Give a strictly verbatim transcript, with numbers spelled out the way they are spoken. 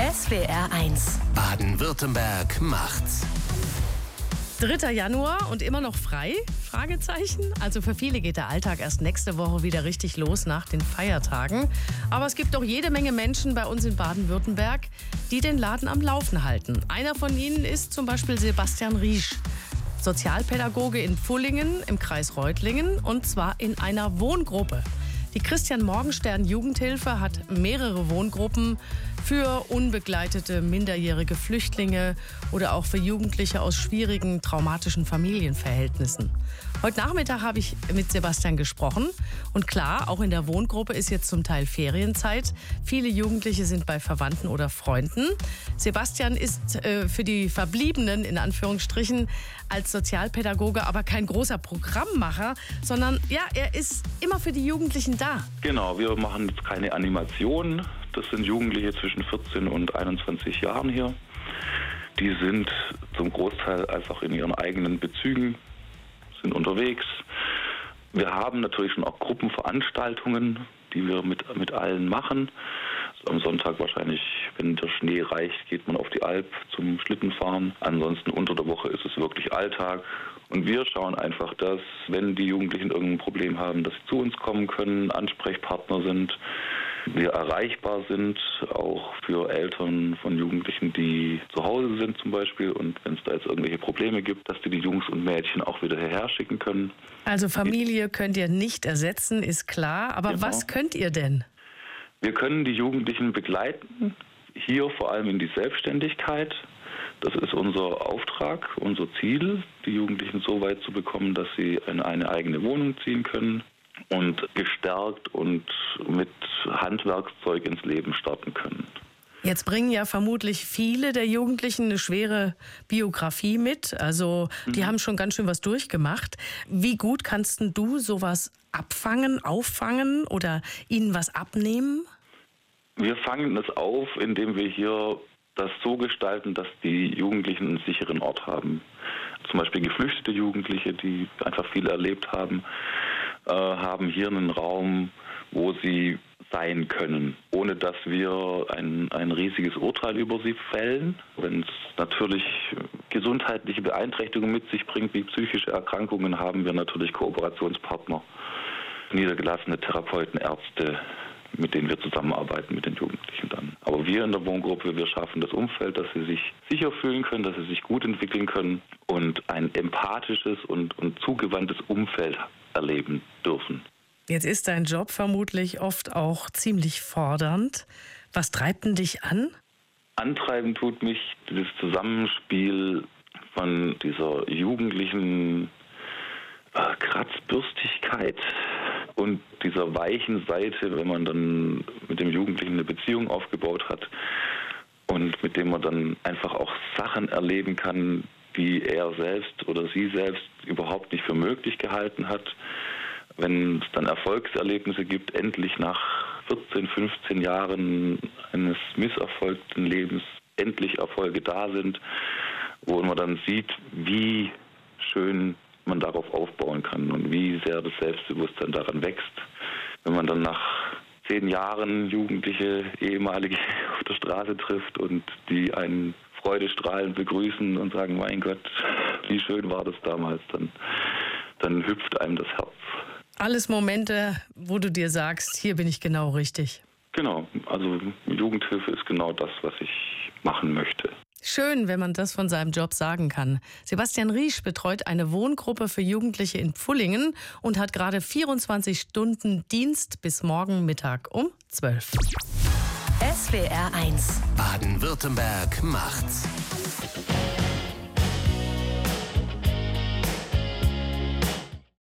S W R eins. Baden-Württemberg macht's. dritter Januar und immer noch frei? Fragezeichen. Also für viele geht der Alltag erst nächste Woche wieder richtig los nach den Feiertagen. Aber es gibt auch jede Menge Menschen bei uns in Baden-Württemberg, die den Laden am Laufen halten. Einer von ihnen ist zum Beispiel Sebastian Riesch, Sozialpädagoge in Pfullingen im Kreis Reutlingen, und zwar in einer Wohngruppe. Die Christian-Morgenstern-Jugendhilfe hat mehrere Wohngruppen für unbegleitete minderjährige Flüchtlinge oder auch für Jugendliche aus schwierigen, traumatischen Familienverhältnissen. Heute Nachmittag habe ich mit Sebastian gesprochen. Und klar, auch in der Wohngruppe ist jetzt zum Teil Ferienzeit. Viele Jugendliche sind bei Verwandten oder Freunden. Sebastian ist äh, für die Verbliebenen, in Anführungsstrichen, als Sozialpädagoge aber kein großer Programmmacher, sondern ja, er ist immer für die Jugendlichen da. Genau, wir machen jetzt keine Animationen. Das sind Jugendliche zwischen vierzehn und einundzwanzig Jahren hier. Die sind zum Großteil einfach in ihren eigenen Bezügen, sind unterwegs. Wir haben natürlich schon auch Gruppenveranstaltungen, die wir mit, mit allen machen. Am Sonntag wahrscheinlich, wenn der Schnee reicht, geht man auf die Alp zum Schlittenfahren. Ansonsten unter der Woche ist es wirklich Alltag. Und wir schauen einfach, dass, wenn die Jugendlichen irgendein Problem haben, dass sie zu uns kommen können, Ansprechpartner sind, wir erreichbar sind, auch für Eltern von Jugendlichen, die zu Hause sind zum Beispiel. Und wenn es da jetzt irgendwelche Probleme gibt, dass die die Jungs und Mädchen auch wieder hierher schicken können. Also Familie könnt ihr nicht ersetzen, ist klar. Aber Genau. Was könnt ihr denn? Wir können die Jugendlichen begleiten, hier vor allem in die Selbstständigkeit. Das ist unser Auftrag, unser Ziel, die Jugendlichen so weit zu bekommen, dass sie in eine eigene Wohnung ziehen können und gestärkt und mit Handwerkszeug ins Leben starten können. Jetzt bringen ja vermutlich viele der Jugendlichen eine schwere Biografie mit. Also die mhm. haben schon ganz schön was durchgemacht. Wie gut kannst du sowas abfangen, auffangen oder ihnen was abnehmen? Wir fangen es auf, indem wir hier das so gestalten, dass die Jugendlichen einen sicheren Ort haben. Zum Beispiel geflüchtete Jugendliche, die einfach viel erlebt haben, äh, haben hier einen Raum, wo sie sein können, ohne dass wir ein, ein riesiges Urteil über sie fällen. Wenn es natürlich gesundheitliche Beeinträchtigungen mit sich bringt, wie psychische Erkrankungen, haben wir natürlich Kooperationspartner, niedergelassene Therapeuten, Ärzte, mit denen wir zusammenarbeiten mit den Jugendlichen dann. Aber wir in der Wohngruppe, wir schaffen das Umfeld, dass sie sich sicher fühlen können, dass sie sich gut entwickeln können und ein empathisches und, und zugewandtes Umfeld erleben dürfen. Jetzt ist dein Job vermutlich oft auch ziemlich fordernd. Was treibt denn dich an? Antreiben tut mich das Zusammenspiel von dieser jugendlichen äh, Kratzbürstigkeit und dieser weichen Seite, wenn man dann mit dem Jugendlichen eine Beziehung aufgebaut hat und mit dem man dann einfach auch Sachen erleben kann, die er selbst oder sie selbst überhaupt nicht für möglich gehalten hat. Wenn es dann Erfolgserlebnisse gibt, endlich nach vierzehn, fünfzehn Jahren eines misserfolgten Lebens endlich Erfolge da sind, wo man dann sieht, wie schön man darauf aufbauen kann und wie sehr das Selbstbewusstsein daran wächst. Wenn man dann nach zehn Jahren Jugendliche, ehemalige auf der Straße trifft und die einen freudestrahlend begrüßen und sagen, mein Gott, wie schön war das damals, dann, dann hüpft einem das Herz. Alles Momente, wo du dir sagst, hier bin ich genau richtig. Genau, also Jugendhilfe ist genau das, was ich machen möchte. Schön, wenn man das von seinem Job sagen kann. Sebastian Riesch betreut eine Wohngruppe für Jugendliche in Pfullingen und hat gerade vierundzwanzig Stunden Dienst bis morgen Mittag um zwölf. S W R eins. Baden-Württemberg macht's.